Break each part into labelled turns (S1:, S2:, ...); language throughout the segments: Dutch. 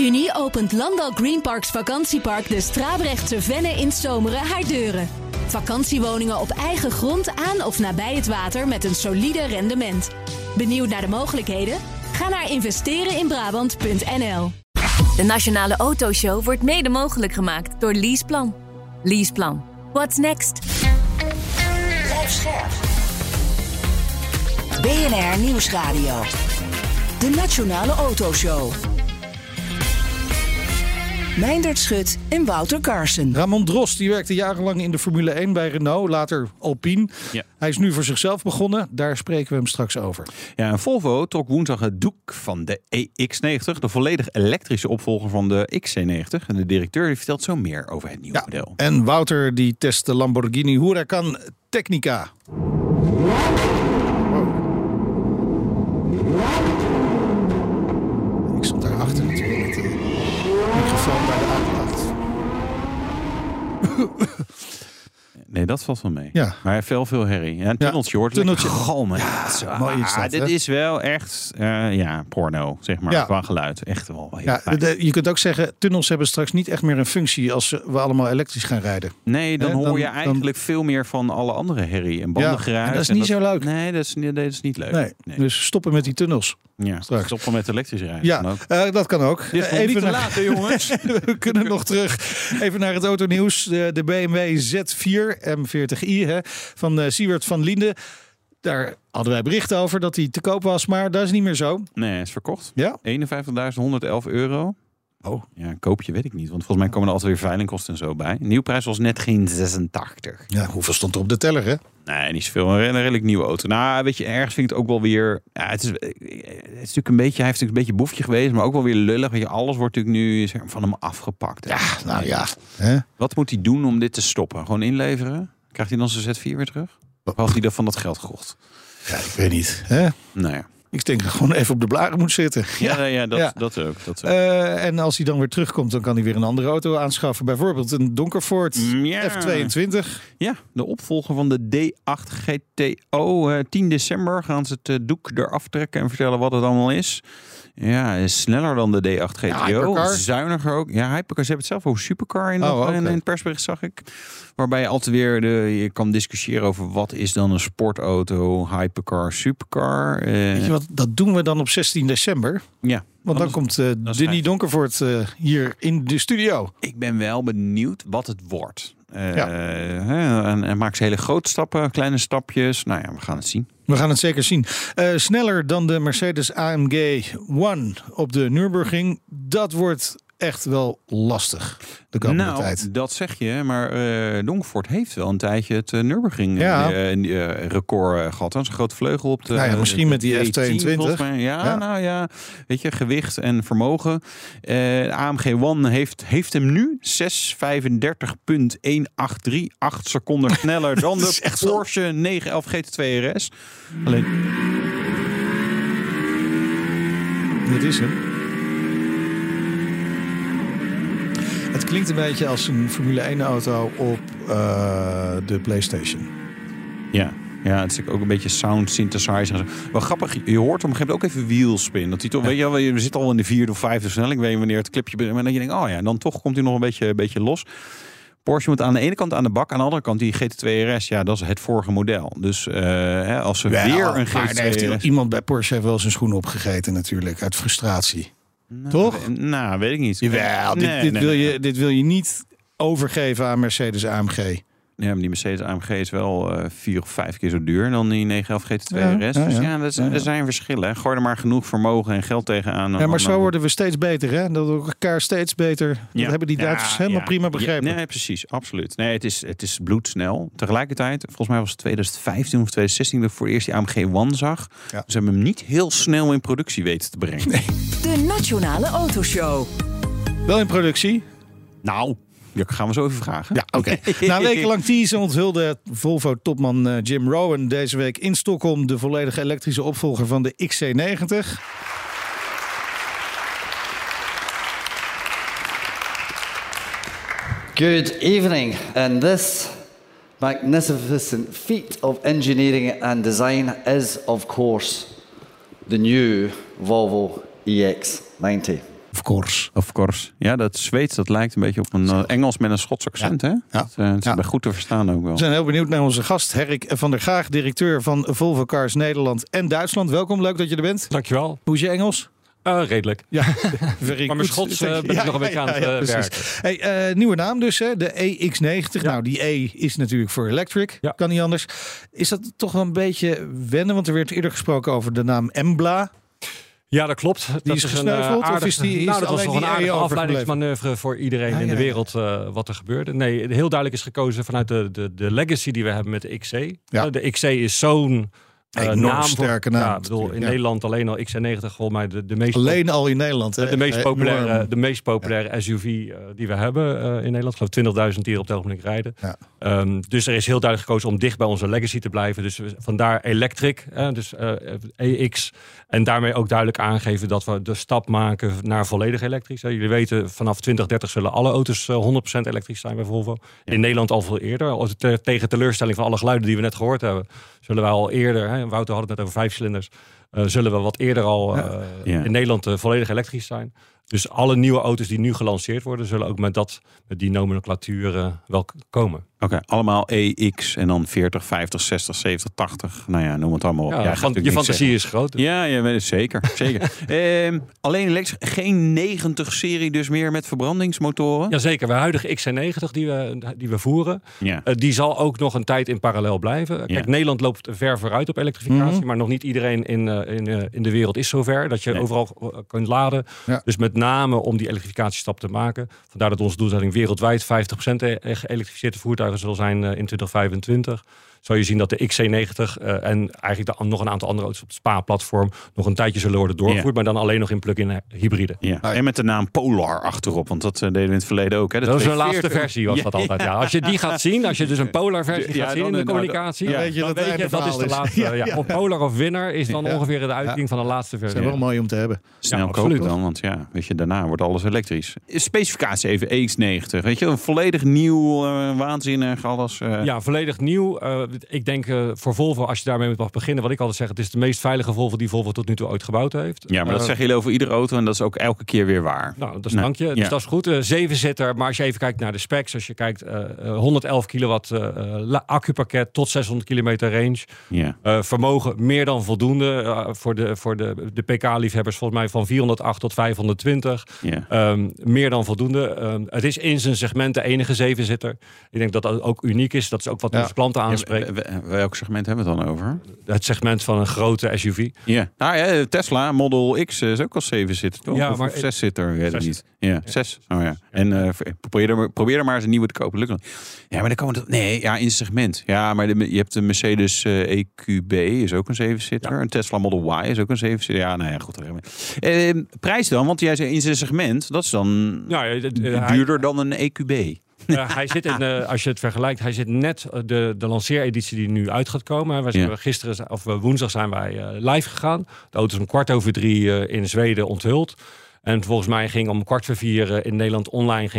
S1: juni opent Landal Greenparks Vakantiepark de Strabrechtse Venne in Zomeren haar deuren. Vakantiewoningen op eigen grond aan of nabij het water met een solide rendement. Benieuwd naar de mogelijkheden? Ga naar investereninbrabant.nl.
S2: De Nationale Autoshow wordt mede mogelijk gemaakt door Leaseplan. Leaseplan. What's next?
S3: Blijf scherp. BNR Nieuwsradio. De Nationale Autoshow. Meindert Schut en Wouter Carson.
S4: Ramon Drost die werkte jarenlang in de Formule 1 bij Renault, later Alpine. Ja. Hij is nu voor zichzelf begonnen. Daar spreken we hem straks over.
S5: Ja, en Volvo trok woensdag het doek van de EX90, de volledig elektrische opvolger van de XC90. En de directeur die vertelt zo meer over het nieuwe model.
S4: En Wouter die test de Lamborghini Huracan Technica. Ik stond daarachter natuurlijk met de microfoon bij de aandacht.
S5: Nee, dat valt wel mee.
S4: Ja.
S5: Maar veel herrie. Ja, een tunneltje hoort.
S4: Tunneltje.
S5: Galmen.
S4: Ja, mooi is dat,
S5: dit is wel echt porno, zeg maar, qua geluid. Echt wel heel fijn.
S4: Je kunt ook zeggen, tunnels hebben straks niet echt meer een functie als we allemaal elektrisch gaan rijden.
S5: Nee, dan hoor je eigenlijk veel meer van alle andere herrie en bandengeruis.
S4: En dat is niet zo leuk.
S5: Nee, dat is niet leuk.
S4: Nee. Dus stoppen met die tunnels.
S5: Ja, straks stoppen met elektrisch rijden.
S4: Ja, dat kan ook.
S5: Dit is even niet te laat, jongens.
S4: We kunnen nog terug. Even naar het autonieuws. De BMW Z4 M40i van Siewert van Liende. Daar hadden wij berichten over dat hij te koop was, maar dat is niet meer zo.
S5: Nee, hij is verkocht.
S4: Ja?
S5: €51.111.
S4: Oh.
S5: Ja, koop je weet ik niet. Want volgens mij komen er altijd weer veilingkosten en zo bij. Nieuwprijs was net geen 86.
S4: Ja, hoeveel stond er op de teller, hè?
S5: Nee, niet zoveel. Een redelijk nieuwe auto. Nou, weet je, ergens vind ik het ook wel weer... Ja, het is natuurlijk een beetje... Hij heeft natuurlijk een beetje boefje geweest, maar ook wel weer lullig. Weet je, alles wordt natuurlijk nu van hem afgepakt.
S4: Ja, nou ja. Hè?
S5: Wat moet hij doen om dit te stoppen? Gewoon inleveren? Krijgt hij dan zijn Z4 weer terug? Of had hij van dat geld gekocht?
S4: Ja, ik weet niet. Hè?
S5: Nou ja.
S4: Ik denk dat gewoon even op de blaren moet zitten.
S5: Dat ook.
S4: En als hij dan weer terugkomt, dan kan hij weer een andere auto aanschaffen. Bijvoorbeeld een donker Ford F22.
S5: Ja, de opvolger van de D8 GTO. 10 december gaan ze het doek eraf trekken en vertellen wat het allemaal is. Ja, is sneller dan de D8 GTO. Zuiniger ook. Ja, Hypercar. Ze hebben het zelf over supercar in het persbericht, zag ik. Waarbij je altijd weer je kan discussiëren over wat is dan een sportauto, hypercar, supercar.
S4: Weet je wat, dat doen we dan op 16 december.
S5: Ja.
S4: Want dan komt Denny Donkervoort hier in de studio.
S5: Ik ben wel benieuwd wat het wordt. En maakt ze hele grote stappen, kleine stapjes. Nou ja, we gaan het zien.
S4: We gaan het zeker zien. Sneller dan de Mercedes AMG One op de Nürburgring. Dat wordt echt wel lastig de komende tijd.
S5: Dat zeg je, maar Donkervoort heeft wel een tijdje het Nürburgring record gehad. Dat is een grote vleugel op de
S4: misschien met die F22.
S5: Weet je, gewicht en vermogen. AMG One heeft hem nu 6:35.183, 8 seconden sneller dan de Porsche 911 GT2 RS. Alleen
S4: dit is hem. Het klinkt een beetje als een Formule 1 auto op de PlayStation.
S5: Ja, het is ook een beetje sound synthesizer. Wel grappig, je hoort op een gegeven moment ook even wheelspin. Dat hij toch, weet je wel, je zit al in de 4e of 5e versnelling, weet je wanneer het clipje begint. Maar dan je denkt, dan toch komt hij nog een beetje los. Porsche moet aan de ene kant aan de bak, aan de andere kant die GT2 RS. Ja, dat is het vorige model. Dus als ze weer een GT2 RS...
S4: Iemand bij Porsche heeft wel zijn schoenen opgegeten natuurlijk, uit frustratie. Toch?
S5: Nou, weet ik niet.
S4: Jawel, dit wil je niet overgeven aan Mercedes AMG.
S5: Ja, maar die Mercedes AMG is wel 4 of 5 keer zo duur dan die 911 GT2 RS. Dus er zijn verschillen. Gooi er maar genoeg vermogen en geld tegenaan.
S4: Ja, maar zo worden we steeds beter, hè? Dat we elkaar steeds beter... Dat hebben die Duitsers helemaal prima begrepen.
S5: Nee, precies. Absoluut. Nee, het is bloedsnel. Tegelijkertijd, volgens mij was het 2015 of 2016... dat ik voor het eerst die AMG One zag. Ja. Ze hebben hem niet heel snel in productie weten te brengen.
S4: Nee.
S3: De Nationale Autoshow.
S4: Wel in productie?
S5: Nou... Ja, gaan we zo even vragen.
S4: Ja, oké. Na wekenlang teasen onthulde Volvo-topman Jim Rowan deze week in Stockholm de volledig elektrische opvolger van de XC90.
S6: Good evening, and this magnificent feat of engineering and design is, of course, the new Volvo EX90.
S4: Of Of course.
S5: Ja, dat Zweeds, dat lijkt een beetje op een Engels met een Schots accent, hè? Dat is goed te verstaan ook wel.
S4: We zijn heel benieuwd naar onze gast, Herrik van der Gaag, directeur van Volvo Cars Nederland en Duitsland. Welkom, leuk dat je er bent.
S7: Dankjewel.
S4: Hoe is je Engels?
S7: Redelijk.
S4: Ja,
S7: maar mijn Schots ben ik nog een beetje aan het werken.
S4: Hey, nieuwe naam dus, hè? De EX90. Ja. Nou, die E is natuurlijk voor electric. Ja. Kan niet anders. Is dat toch wel een beetje wennen? Want er werd eerder gesproken over de naam Embla.
S7: Ja, dat klopt.
S4: Die is gesneuveld? Of is die
S7: dat was nog een aardige afleidingsmanoeuvre voor iedereen in de wereld wat er gebeurde. Nee, heel duidelijk is gekozen vanuit de legacy die we hebben met de XC. Ja. De XC is zo'n naam
S4: sterke naam.
S7: Ja, bedoel, in Nederland alleen al XC90 volgens mij de meest...
S4: Alleen al in Nederland. Hè?
S7: De meest populaire SUV die we hebben in Nederland. Ik geloof 20.000 die er op het ogenblik rijden. Ja. Dus er is heel duidelijk gekozen om dicht bij onze legacy te blijven. Dus vandaar electric, dus EX. En daarmee ook duidelijk aangeven dat we de stap maken naar volledig elektrisch. Jullie weten, vanaf 2030 zullen alle auto's 100% elektrisch zijn bij Volvo. Ja. In Nederland al veel eerder. Tegen teleurstelling van alle geluiden die we net gehoord hebben, zullen wij al eerder... Wouter had het net over 5 cilinders. Zullen we wat eerder al in Nederland volledig elektrisch zijn. Dus alle nieuwe auto's die nu gelanceerd worden, zullen ook met die nomenclatuur wel komen.
S5: Oké, allemaal EX en dan 40, 50, 60, 70, 80. Nou ja, noem het allemaal op.
S7: Ja, je fantasie is groot.
S5: Ja, zeker. Alleen elektrisch, geen 90-serie dus meer met verbrandingsmotoren?
S7: Jazeker, de huidige XC90 die we voeren, die zal ook nog een tijd in parallel blijven. Kijk, Nederland loopt ver vooruit op elektrificatie, maar nog niet iedereen in de wereld is zover dat je overal kunt laden. Ja. Dus met name om die elektrificatiestap te maken. Vandaar dat onze doelstelling wereldwijd 50% geëlektrificeerde voertuigen zal zijn in 2025. Zou je zien dat de XC90 en eigenlijk nog een aantal andere auto's op het Spa-platform nog een tijdje zullen worden doorgevoerd, maar dan alleen nog in plug-in hybride.
S5: Ja. En met de naam Polar achterop, want dat deden we in het verleden ook. Hè?
S7: Dat is een laatste versie, was dat altijd. Ja. Als je die gaat zien, als je dus een Polar-versie gaat zien in de communicatie, dan weet je dat is de laatste. Of Polar of Winner is dan ongeveer de uiting van de laatste versie.
S4: Dat is wel mooi om te hebben.
S5: Snel kopen dan, want weet je, daarna wordt alles elektrisch. Specificatie even, EX90. Weet je, een volledig nieuw, waanzinnig, alles.
S7: Ja, volledig nieuw. Ik denk voor Volvo, als je daarmee mag beginnen, wat ik altijd zeg, het is de meest veilige Volvo die Volvo tot nu toe ooit gebouwd heeft.
S5: Ja, maar dat zeggen jullie over iedere auto en dat is ook elke keer weer waar.
S7: Nou, dat is dank je. Dus dat is goed. 7-zitter, maar als je even kijkt naar de specs, als je kijkt 111 kilowatt accupakket tot 600 kilometer range. Ja. Vermogen meer dan voldoende voor de PK-liefhebbers volgens mij van 408 tot 520. Ja. Meer dan voldoende. Het is in zijn segment de enige 7-zitter. Ik denk dat dat ook uniek is. Dat is ook wat onze klanten aanspreekt.
S5: Welk segment hebben we het dan over?
S7: Het segment van een grote SUV.
S5: Ja. Nou ja, Tesla Model X is ook al 7-zitter, toch? Ja, of 6-zitter, weet ik niet. Ja, 6. Oh ja. En probeer er maar eens een nieuwe te kopen. Lukt. Ja, maar dan komen in het segment. Ja, maar je hebt de Mercedes EQB is ook een 7-zitter. Ja. Een Tesla Model Y is ook een 7-zitter. Ja, nou ja, goed. Prijs dan, want jij zei in zijn segment, dat is dan duurder dan een EQB.
S7: Hij zit als je het vergelijkt, hij zit net de lanceereditie die nu uit gaat komen. Wij zijn woensdag zijn wij live gegaan. De auto is om 2:15 in Zweden onthuld. En volgens mij ging om 3:15 in Nederland online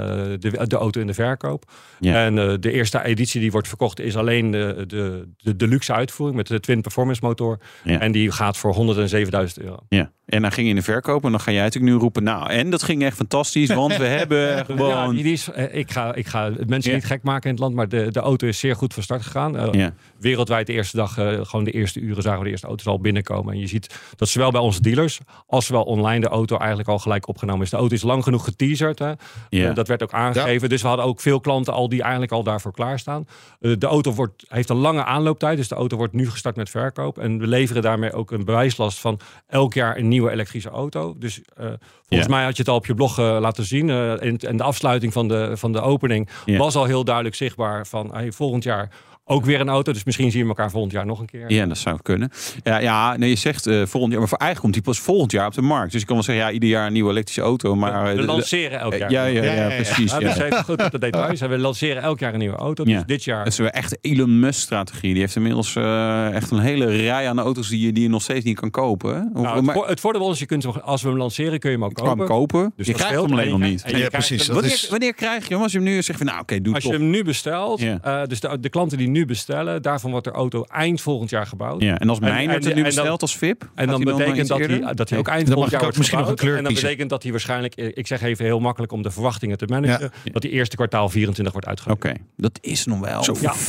S7: de auto in de verkoop. Ja. En de eerste editie die wordt verkocht is alleen de deluxe uitvoering met de Twin Performance motor. Ja. En die gaat voor €107.000.
S5: Ja. En dan ging je in de verkoop en dan ga jij natuurlijk nu roepen, nou, en dat ging echt fantastisch, want we hebben gewoon...
S7: Ja, ik ga mensen niet gek maken in het land, maar de auto is zeer goed van start gegaan. Wereldwijd de eerste dag, gewoon de eerste uren zagen we de eerste auto's al binnenkomen. En je ziet dat zowel bij onze dealers als zowel online de auto eigenlijk al gelijk opgenomen is. De auto is lang genoeg geteaserd. Hè? Dat werd ook aangegeven. Ja. Dus we hadden ook veel klanten al die eigenlijk al daarvoor klaarstaan. De auto heeft een lange aanlooptijd, dus de auto wordt nu gestart met verkoop. En we leveren daarmee ook een bewijslast van elk jaar een nieuwe elektrische auto. Dus volgens mij had je het al op je blog laten zien. En de afsluiting van de opening was al heel duidelijk zichtbaar van volgend jaar ook weer een auto, dus misschien zien we elkaar volgend jaar nog een keer.
S5: Ja, dat zou kunnen. Nee, je zegt volgend jaar, maar eigenlijk komt die pas volgend jaar op de markt. Dus ik kan wel zeggen, ieder jaar een nieuwe elektrische auto. Maar
S7: we lanceren elk jaar.
S5: Ja, precies.
S7: Dus even goed op de details. We lanceren elk jaar een nieuwe auto. Dus dit jaar.
S5: Dat is echt Elon Musk-strategie. Die heeft inmiddels echt een hele rij aan auto's die je nog steeds niet kan kopen.
S7: Het voordeel is, als we hem lanceren, kun je hem ook kopen.
S5: Je kan hem kopen. Dus je krijgt hem alleen nog niet.
S4: Ja, precies.
S5: Wanneer krijg je hem? Als je hem nu zegt van, nou oké, doe het.
S7: Als je hem nu bestelt, dus de klanten die nu nu bestellen, daarvan wordt de auto eind volgend jaar gebouwd.
S5: Ja, en als Meijnerd het nu bestelt als VIP?
S7: En dan betekent dat hij ook eind volgend jaar wordt
S4: misschien
S7: gebouwd.
S4: nog een kleur
S7: en dan betekent dat hij waarschijnlijk, ik zeg even heel makkelijk om de verwachtingen te managen, dat die eerste kwartaal 24 wordt uitgegeven.
S5: Oké, dat is nog wel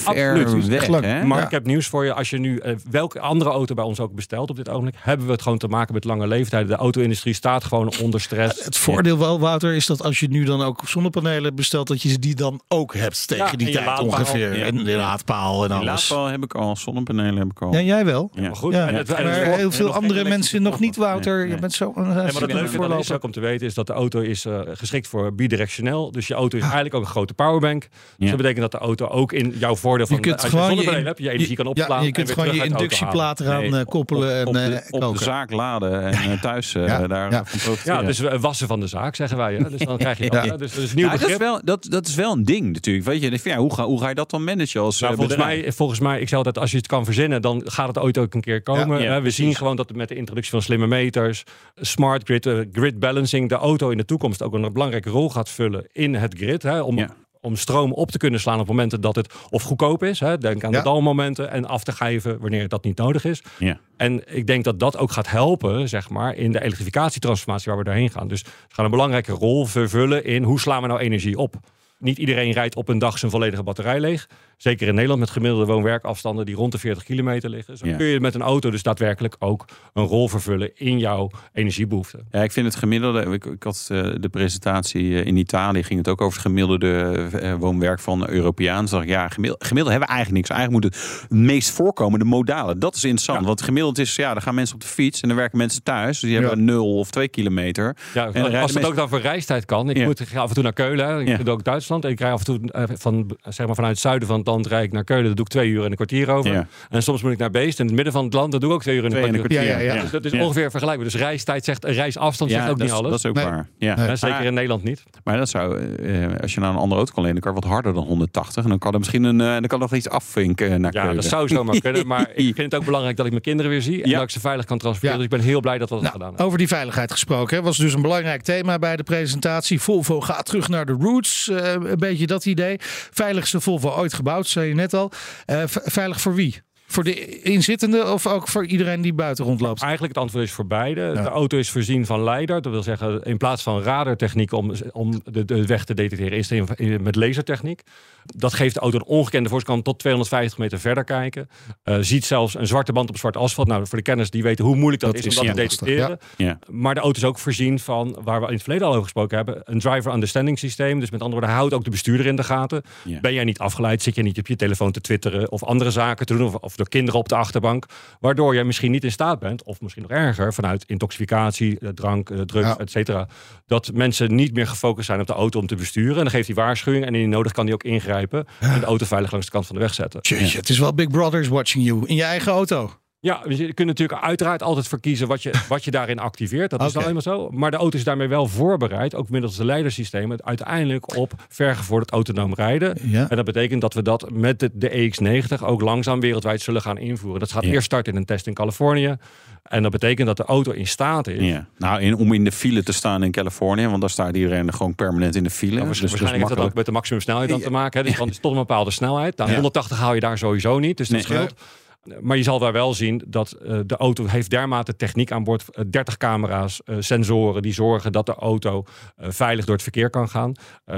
S7: ver
S5: weg. Hè?
S7: Maar ik heb nieuws voor je. Als je nu welke andere auto bij ons ook bestelt op dit ogenblik, hebben we het gewoon te maken met lange leeftijden. De auto-industrie staat gewoon onder stress.
S4: Het voordeel wel, Wouter, is dat als je nu dan ook zonnepanelen bestelt, dat je die dan ook hebt tegen die tijd ongeveer.
S5: Ja.
S4: En de laadpaal en alles.
S5: Laadpaal heb ik al, zonnepanelen heb ik al.
S4: Ja, jij wel.
S5: Ja.
S7: Maar goed.
S4: Ja. Maar heel veel andere mensen nog niet, Wouter. Je bent zo
S7: maar het leuke is ook om te weten is dat de auto is geschikt voor bidirectioneel. Dus je auto is eigenlijk ook een grote powerbank. Dus dat betekent dat de auto ook in jouw voordeel van als je zonnepanelen hebt, je energie kan opslaan.
S4: Ja, je kunt gewoon je inductieplaat eraan koppelen en
S5: op de zaak laden en thuis daarvan profiteren.
S7: Ja, dus wassen van de zaak, zeggen wij. Hè? Dus dan krijg je dat. Dus een nieuw begrip.
S5: Dat is wel een ding natuurlijk. Weet je, hoe ga je dat dan managen als
S7: volgens mij, ik zeg altijd, als je het kan verzinnen, dan gaat het ooit ook een keer komen. We zien gewoon dat met de introductie van slimme meters, smart grid, grid balancing, de auto in de toekomst ook een belangrijke rol gaat vullen in het grid. Hè, om stroom op te kunnen slaan op momenten dat het of goedkoop is. Hè, denk aan de dalmomenten. En af te geven wanneer dat niet nodig is. Ja. En ik denk dat dat ook gaat helpen, zeg maar, in de elektrificatietransformatie waar we doorheen gaan. Dus we gaan een belangrijke rol vervullen in hoe slaan we nou energie op. Niet iedereen rijdt op een dag zijn volledige batterij leeg. Zeker in Nederland met gemiddelde woon-werkafstanden die rond de 40 kilometer liggen. Zo kun je met een auto dus daadwerkelijk ook een rol vervullen in jouw energiebehoeften.
S5: Ja, ik vind het gemiddelde. Ik had de presentatie in Italië, ging het ook over het gemiddelde woon-werk van Europeaan. Zag ik, gemiddeld hebben we eigenlijk niks. Eigenlijk moet het meest voorkomende modalen. Dat is interessant. Ja. Want gemiddeld is, dan gaan mensen op de fiets en dan werken mensen thuis. Dus die hebben 0 of 2 kilometer.
S7: Ja, en als het ook dan voor reistijd kan. Ik moet af en toe naar Keulen. Ik doe ook Duitsland. En ik rij af en toe vanuit het zuiden van het land rijd ik naar Keulen. Dat doe ik 2 uur en een kwartier over. Ja. En soms moet ik naar Beest. In het midden van het land, dat doe ik ook 2 uur en een kwartier. Ja. Dus dat is ongeveer vergelijkbaar. Dus reisafstand zegt ook niet alles.
S5: Dat is ook waar.
S7: Ja. Zeker in Nederland niet.
S5: Maar dat zou, als je naar een andere auto kan lenen, kan wat harder dan 180. En dan kan er misschien dan kan nog iets afvinken naar Keulen.
S7: Ja, dat zou zomaar kunnen. Maar ik vind het ook belangrijk dat ik mijn kinderen weer zie. En dat ik ze veilig kan transporteren. Dus ik ben heel blij dat we dat gedaan hebben.
S4: Over die veiligheid gesproken. Was dus een belangrijk thema bij de presentatie. Volvo gaat terug naar de roots. Een beetje dat idee. Veiligste Volvo ooit gebouwd, zei je net al. Veilig voor wie? Voor de inzittenden of ook voor iedereen die buiten rondloopt?
S7: Eigenlijk het antwoord is voor beide. Ja. De auto is voorzien van LiDAR. Dat wil zeggen, in plaats van radartechniek om de weg te detecteren, is het met lasertechniek. Dat geeft de auto een ongekende voorkant tot 250 meter verder kijken. Ziet zelfs een zwarte band op zwart asfalt. Nou, voor de kenners die weten hoe moeilijk dat is om dat te detecteren. Ja. Maar de auto is ook voorzien van, waar we in het verleden al over gesproken hebben, een driver understanding systeem. Dus met andere woorden, houdt ook de bestuurder in de gaten. Ja. Ben jij niet afgeleid? Zit je niet op je telefoon te twitteren of andere zaken te doen? Of door kinderen op de achterbank. Waardoor je misschien niet in staat bent, of misschien nog erger, vanuit intoxicatie, drank, drugs, et cetera. Dat mensen niet meer gefocust zijn op de auto om te besturen. En dan geeft hij waarschuwing en indien nodig kan hij ook ingrijpen. En de auto veilig langs de kant van de weg zetten.
S4: Jeetje, het is wel Big Brother's watching you in je eigen auto.
S7: Ja, je kunt natuurlijk uiteraard altijd verkiezen wat je daarin activeert. Dat is nou eenmaal zo. Maar de auto is daarmee wel voorbereid, ook middels de leidersystemen, uiteindelijk op vergevorderd autonoom rijden. Ja. En dat betekent dat we dat met de EX90 ook langzaam wereldwijd zullen gaan invoeren. Dat gaat eerst starten in een test in Californië. En dat betekent dat de auto in staat is.
S5: Ja. Nou, om in de file te staan in Californië, want daar staat iedereen gewoon permanent in de file.
S7: Nou, waarschijnlijk heeft dat ook met de maximumsnelheid dan te maken. Hè? Dus van tot een bepaalde snelheid. Nou, 180 haal je daar sowieso niet, dus dat scheelt. Maar je zal daar wel zien dat de auto heeft dermate techniek aan boord. 30 camera's, sensoren die zorgen dat de auto veilig door het verkeer kan gaan.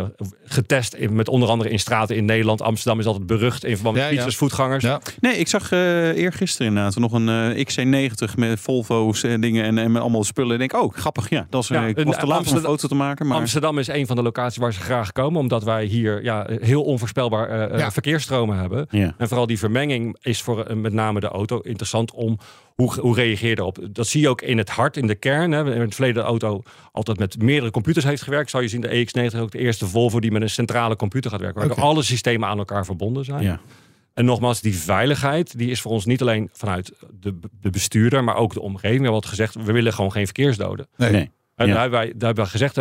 S7: Getest met onder andere in straten in Nederland. Amsterdam is altijd berucht in verband met fietsers, voetgangers. Ja.
S5: Nee, ik zag eergisteren inderdaad nog een XC90 met Volvo's dingen en met allemaal spullen. Ik denk, grappig. Ja, dat is, ik was te laat om een foto te maken. Maar
S7: Amsterdam is een van de locaties waar ze graag komen. Omdat wij hier heel onvoorspelbaar verkeersstromen hebben. Ja. En vooral die vermenging is voor met name de auto interessant om hoe reageer je erop. Dat zie je ook in het hart, in de kern. Hè. In het verleden de auto altijd met meerdere computers heeft gewerkt. Zou je zien, de EX90 ook de eerste Volvo die met een centrale computer gaat werken. Waar alle systemen aan elkaar verbonden zijn. Ja. En nogmaals, die veiligheid die is voor ons niet alleen vanuit de bestuurder, maar ook de omgeving. We hebben altijd gezegd, we willen gewoon geen verkeersdoden. Nee. En daar hebben wij gezegd,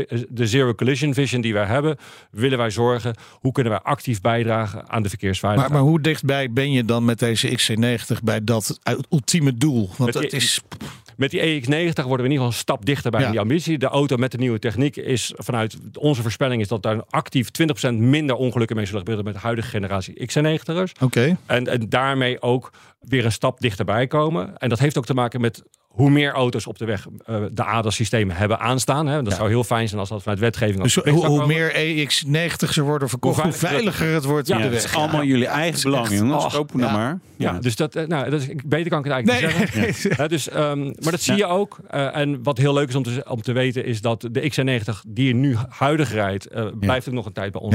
S7: de zero collision vision die wij hebben, willen wij zorgen, hoe kunnen wij actief bijdragen aan de verkeersveiligheid.
S4: Maar hoe dichtbij ben je dan met deze XC90 bij dat ultieme doel? Want het is...
S7: met die EX90 worden we in ieder geval een stap dichter bij die ambitie. De auto met de nieuwe techniek is vanuit onze voorspelling is dat daar actief 20% minder ongelukken mee zullen gebeuren met de huidige generatie XC90'ers.
S4: Oké.
S7: En daarmee ook weer een stap dichterbij komen. En dat heeft ook te maken met hoe meer auto's op de weg de ADAS-systemen hebben aanstaan. Hè. Dat zou heel fijn zijn als dat vanuit wetgeving...
S4: Dus hoe meer EX90's er worden verkocht, hoe veiliger het wordt op de weg.
S5: Het is allemaal jullie eigen belang, jongens. Kopen nou maar.
S7: Ja, dus dat is, beter kan ik het eigenlijk niet zeggen. Dus, maar dat zie je ook. En wat heel leuk is om te weten, is dat de XC90 die je nu huidig rijdt, blijft ook nog een tijd bij ons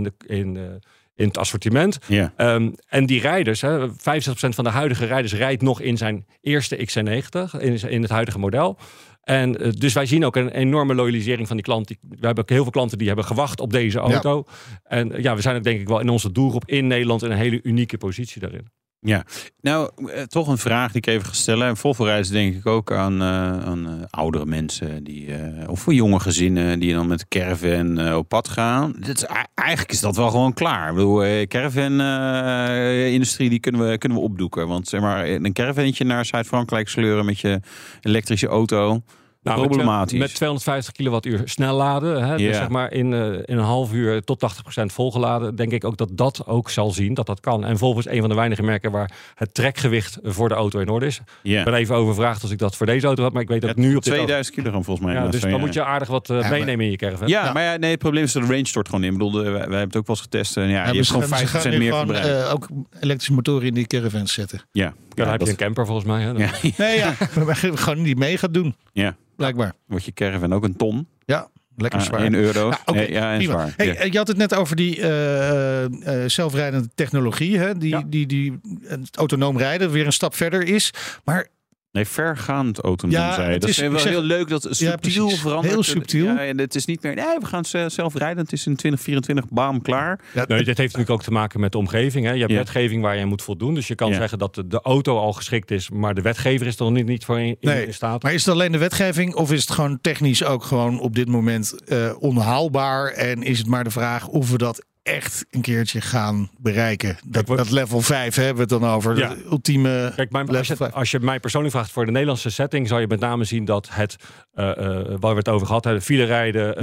S7: in het assortiment. Ja. En die rijders, 65% van de huidige rijders rijdt nog in zijn eerste XC90, in het huidige model. En dus wij zien ook een enorme loyalisering van die klant. We hebben ook heel veel klanten die hebben gewacht op deze auto. Ja. En we zijn ook denk ik wel in onze doelgroep in Nederland in een hele unieke positie daarin.
S5: Ja, nou toch een vraag die ik even ga stellen. En Volvo reizen denk ik ook aan oudere mensen of voor jonge gezinnen die dan met de caravan op pad gaan. Eigenlijk is dat wel gewoon klaar. Ik bedoel, caravan-industrie die kunnen we opdoeken. Want zeg maar een caravantje naar Zuid-Frankrijk sleuren met je elektrische auto. Problematisch.
S7: Met 250 kilowattuur snel laden. Hè, dus zeg maar in een half uur tot 80% volgeladen. Denk ik ook dat ook zal zien dat kan. En Volvo is een van de weinige merken waar het trekgewicht voor de auto in orde is. Ik ben even overvraagd als ik dat voor deze auto had. Maar ik weet dat nu op
S5: 2000 kilogram volgens mij.
S7: Ja, dus dan moet je aardig wat meenemen in je caravan.
S5: Ja, maar het probleem is dat de range stort gewoon in. Ik bedoel, wij hebben het ook wel eens getest. Je hebt gewoon 5% meer verbruik.
S4: Ook elektrische motoren in die caravans zetten.
S5: Ja,
S7: dan heb je een camper volgens mij. Hè?
S4: Nee, gewoon niet mee gaat doen.
S5: Ja.
S4: Blijkbaar.
S5: Wordt je caravan ook een ton?
S4: Ja, lekker zwaar.
S5: In euro's.
S4: En zwaar. Hey, je had het net over die zelfrijdende technologie. Hè? Die het autonoom rijden weer een stap verder is. Maar...
S5: Nee, vergaand autonoom zijn. Dat is wel heel leuk. Dat subtiel verandert.
S4: Heel subtiel.
S5: Ja, en het is niet meer, we gaan zelf rijden. Het is in 2024, bam, klaar.
S7: Ja, dit heeft natuurlijk ook te maken met de omgeving. Hè. Je hebt wetgeving waar je moet voldoen. Dus je kan zeggen dat de auto al geschikt is, maar de wetgever is er niet voor in staat.
S4: Maar is het alleen de wetgeving of is het gewoon technisch ook gewoon op dit moment onhaalbaar? En is het maar de vraag of we dat echt een keertje gaan bereiken. Dat level 5 hebben we het dan over. Ja. De ultieme.
S7: Kijk, als je mij persoonlijk vraagt voor de Nederlandse setting, zou je met name zien dat het waar we het over gehad hebben, file rijden,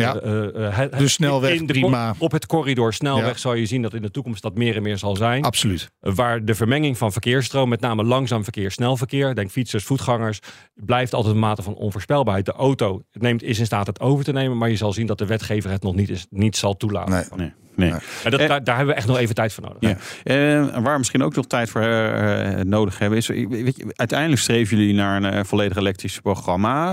S4: de snelweg prima.
S7: Op het corridor snelweg zou je zien dat in de toekomst dat meer en meer zal zijn.
S4: Absoluut.
S7: Waar de vermenging van verkeersstroom, met name langzaam verkeer, snel verkeer, denk fietsers, voetgangers, blijft altijd een mate van onvoorspelbaarheid. De auto is in staat het over te nemen, maar je zal zien dat de wetgever het nog niet zal toelaten.
S5: Nee.
S7: En daar hebben we echt nog even tijd voor nodig.
S5: Ja. Waar we misschien ook nog tijd voor nodig hebben is... uiteindelijk streven jullie naar een volledig elektrisch programma.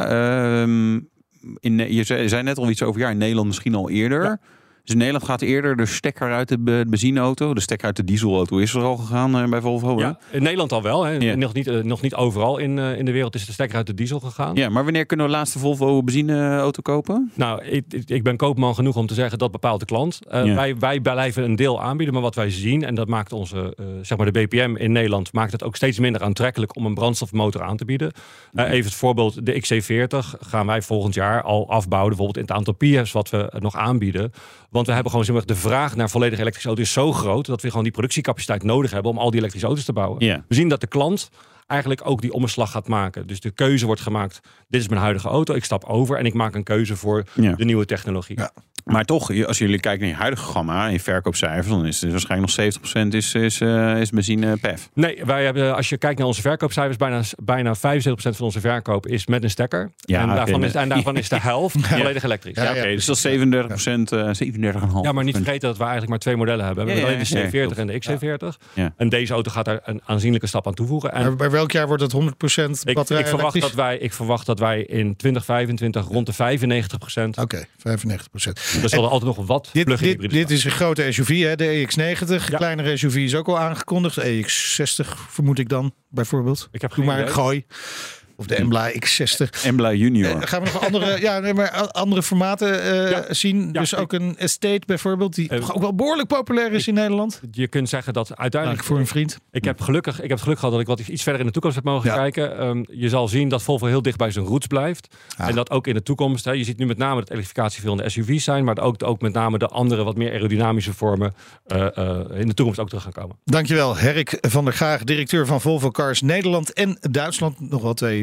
S5: Je zei net al iets over in Nederland misschien al eerder. Ja. Dus in Nederland gaat eerder de stekker uit de benzineauto. De stekker uit de dieselauto is er al gegaan bij Volvo.
S7: Ja, in Nederland al wel. Hè. Ja. Nog niet overal in de wereld is de stekker uit de diesel gegaan.
S5: Ja, maar wanneer kunnen we de laatste Volvo benzineauto kopen?
S7: Nou, ik ben koopman genoeg om te zeggen dat bepaalt de klant. Wij blijven een deel aanbieden, maar wat wij zien, en dat maakt onze, de BPM in Nederland, maakt het ook steeds minder aantrekkelijk om een brandstofmotor aan te bieden. Even het voorbeeld, de XC40 gaan wij volgend jaar al afbouwen, bijvoorbeeld in het aantal PHEV's wat we nog aanbieden. Want we hebben gewoon de vraag naar volledig elektrische auto's is zo groot dat we gewoon die productiecapaciteit nodig hebben om al die elektrische auto's te bouwen. Yeah. We zien dat de klant eigenlijk ook die omslag gaat maken. Dus de keuze wordt gemaakt, dit is mijn huidige auto, ik stap over en ik maak een keuze voor de nieuwe technologie. Ja.
S5: Maar toch, als jullie kijken naar je huidige gamma, in verkoopcijfers, dan is het waarschijnlijk nog 70% is benzine PHEV.
S7: Nee, wij hebben, als je kijkt naar onze verkoopcijfers, bijna 75% van onze verkoop is met een stekker. Ja, en daarvan is de helft volledig elektrisch.
S5: Ja, dus dat is 37%, 37,5%.
S7: Ja, maar niet vergeten dat we eigenlijk maar 2 modellen hebben. We hebben alleen de C40 en de XC40. Ja. En deze auto gaat daar een aanzienlijke stap aan toevoegen. En
S4: maar bij welk jaar wordt het 100% batterij
S7: ik verwacht dat wij in 2025 rond de 95%.
S4: Oké, 95%.
S7: Er zal er altijd nog wat plug-in hybride
S4: Dit is een grote SUV, hè? De EX90. Ja. Kleinere SUV is ook al aangekondigd. De EX60 vermoed ik dan, bijvoorbeeld.
S7: Ik heb geen idee.
S4: Gooi. Of de Embla X60.
S5: Embla Junior.
S4: Gaan we nog andere formaten zien? Ja, dus ook een Estate bijvoorbeeld, die toch ook wel behoorlijk populair is in Nederland.
S7: Je kunt zeggen dat uiteindelijk
S4: voor een vriend.
S7: Ik heb het geluk gehad dat ik iets verder in de toekomst heb mogen kijken. Je zal zien dat Volvo heel dicht bij zijn roots blijft. Ja. En dat ook in de toekomst. Je ziet nu met name dat elektrificatie veel in de SUV's zijn, maar ook met name de andere wat meer aerodynamische vormen in de toekomst ook terug gaan komen.
S4: Dankjewel, Herrik van der Graag, directeur van Volvo Cars Nederland en Duitsland. Nog wel 2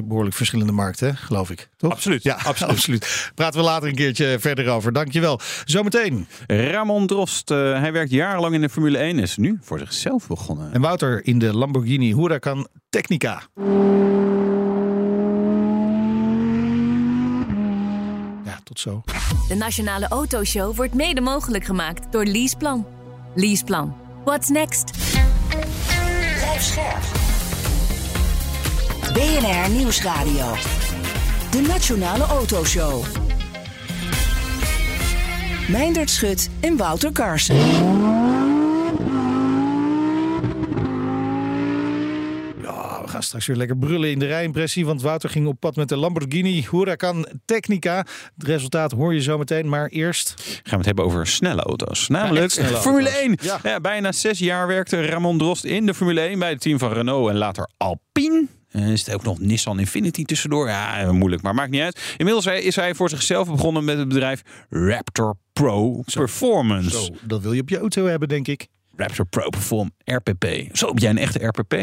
S4: behoorlijk verschillende markten, hè? Geloof ik. Toch?
S7: Absoluut.
S4: Ja, absoluut. Praten we later een keertje verder over. Dankjewel. Zometeen.
S5: Ramon Drost, hij werkt jarenlang in de Formule 1 en is nu voor zichzelf begonnen.
S4: En Wouter in de Lamborghini Huracan Technica. Ja, tot zo.
S2: De Nationale Autoshow wordt mede mogelijk gemaakt door Leaseplan. Leaseplan. What's next?
S3: Blijf scherp. BNR Nieuwsradio. De Nationale Autoshow. Meindert Schut en Wouter Carson.
S4: We gaan straks weer lekker brullen in de rijimpressie, want Wouter ging op pad met de Lamborghini Huracan Technica. Het resultaat hoor je zo meteen, maar eerst
S5: gaan we het hebben over snelle auto's. Namelijk
S4: snelle
S5: Formule
S4: auto's.
S5: 1. Ja, bijna 6 jaar werkte Ramon Drost in de Formule 1 bij het team van Renault en later Alpine. Er zit ook nog Nissan Infiniti tussendoor. Ja, moeilijk, maar maakt niet uit. Inmiddels is hij voor zichzelf begonnen met het bedrijf Raptor Pro Performance.
S4: Zo, dat wil je op je auto hebben, denk ik.
S5: Raptor Pro Perform RPP. Zo, heb jij een echte RPP?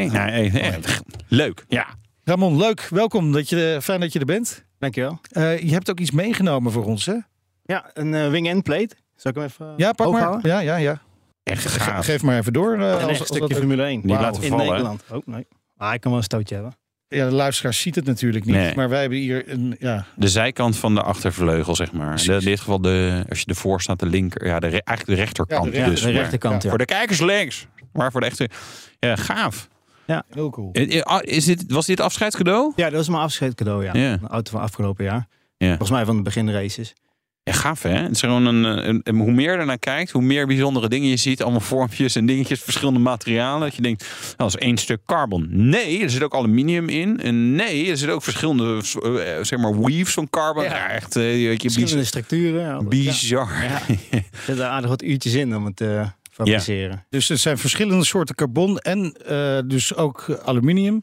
S5: Leuk, ja.
S4: Ramon, leuk. Welkom. Fijn dat je er bent.
S8: Dankjewel.
S4: Je hebt ook iets meegenomen voor ons, hè?
S8: Ja, een wing-end plate. Zal ik hem even
S4: Ja, pak maar.
S8: houden?
S4: Ja.
S5: Echt gaaf.
S4: Geef maar even door.
S8: Een echt stukje Formule 1.
S5: Niet laten
S8: in
S5: vallen,
S8: Nederland. Oh, nee. Maar ik kan wel een stootje hebben.
S4: Ja, de luisteraars ziet het natuurlijk niet.
S5: Nee.
S4: Maar wij hebben hier een... Ja.
S5: De zijkant van de achtervleugel, zeg maar. In dit geval, als je ervoor staat, de linker. Ja, eigenlijk de rechterkant.
S4: Ja,
S5: dus,
S8: de rechterkant, ja.
S5: Voor de kijkers links. Maar voor de echte... Ja, gaaf.
S8: Ja.
S4: Heel cool.
S5: Was dit afscheidscadeau?
S8: Ja, dat was mijn afscheidscadeau, ja.
S5: Ja.
S8: Een auto van afgelopen jaar.
S5: Ja.
S8: Volgens mij van de beginraces.
S5: Ja, gaaf hè? Het is gewoon hoe meer je ernaar kijkt, hoe meer bijzondere dingen je ziet. Allemaal vormpjes en dingetjes, verschillende materialen. Dat je denkt, dat is 1 stuk carbon. Nee, er zit ook aluminium in. En nee, er zitten ook verschillende, zeg maar, weaves van carbon. Ja, echt,
S8: verschillende structuren. Ja.
S5: Bizar.
S8: Ja. Er zitten aardig wat uurtjes in om het te fabriceren.
S4: Ja. Dus er zijn verschillende soorten carbon en dus ook aluminium.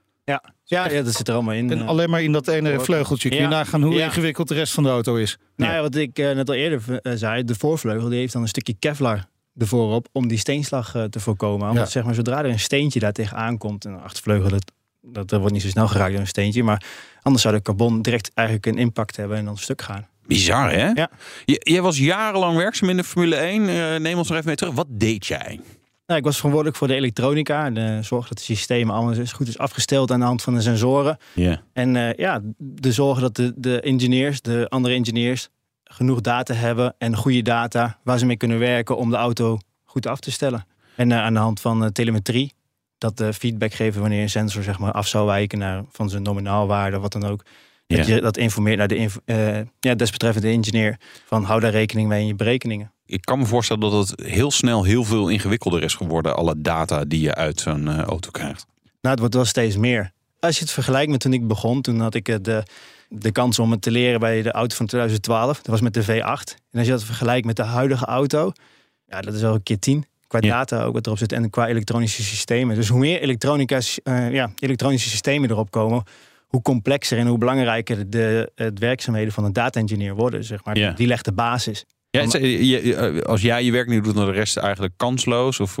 S8: Ja, dat zit er allemaal in.
S4: En alleen maar in dat ene vleugeltje. Kun je nagaan hoe ingewikkeld de rest van de auto is.
S8: Nou ja, wat ik net al eerder zei, de voorvleugel die heeft dan een stukje Kevlar ervoor op om die steenslag te voorkomen. Omdat zeg maar, zodra er een steentje daar tegenaan komt, en de achtervleugel, dat wordt niet zo snel geraakt door een steentje, maar anders zou de carbon direct eigenlijk een impact hebben en dan stuk gaan.
S5: Bizar hè?
S8: Ja.
S5: Jij was jarenlang werkzaam in de Formule 1. Neem ons nog even mee terug. Wat deed jij?
S8: Nou, ik was verantwoordelijk voor de elektronica en zorg dat de systemen allemaal goed is afgesteld aan de hand van de sensoren.
S5: Yeah.
S8: En de zorgen dat de engineers, de andere engineers, genoeg data hebben en goede data waar ze mee kunnen werken om de auto goed af te stellen. En aan de hand van telemetrie, dat feedback geven wanneer een sensor zeg maar, af zou wijken van zijn nominaalwaarde, wat dan ook. Dat je dat informeert naar de desbetreffende engineer van hou daar rekening mee in je berekeningen.
S5: Ik kan me voorstellen dat het heel snel heel veel ingewikkelder is geworden. Alle data die je uit zo'n auto krijgt.
S8: Nou, het wordt wel steeds meer. Als je het vergelijkt met toen ik begon, toen had ik de kans om het te leren bij de auto van 2012. Dat was met de V8. En als je dat vergelijkt met de huidige auto, ja, dat is wel een keer 10. Qua data ook wat erop zit en qua elektronische systemen. Dus hoe meer elektronische systemen erop komen, hoe complexer en hoe belangrijker het werkzaamheden van een data-engineer worden. Zeg maar. Die legt de basis.
S5: Ja, als jij je werk niet doet, dan de rest eigenlijk kansloos? Of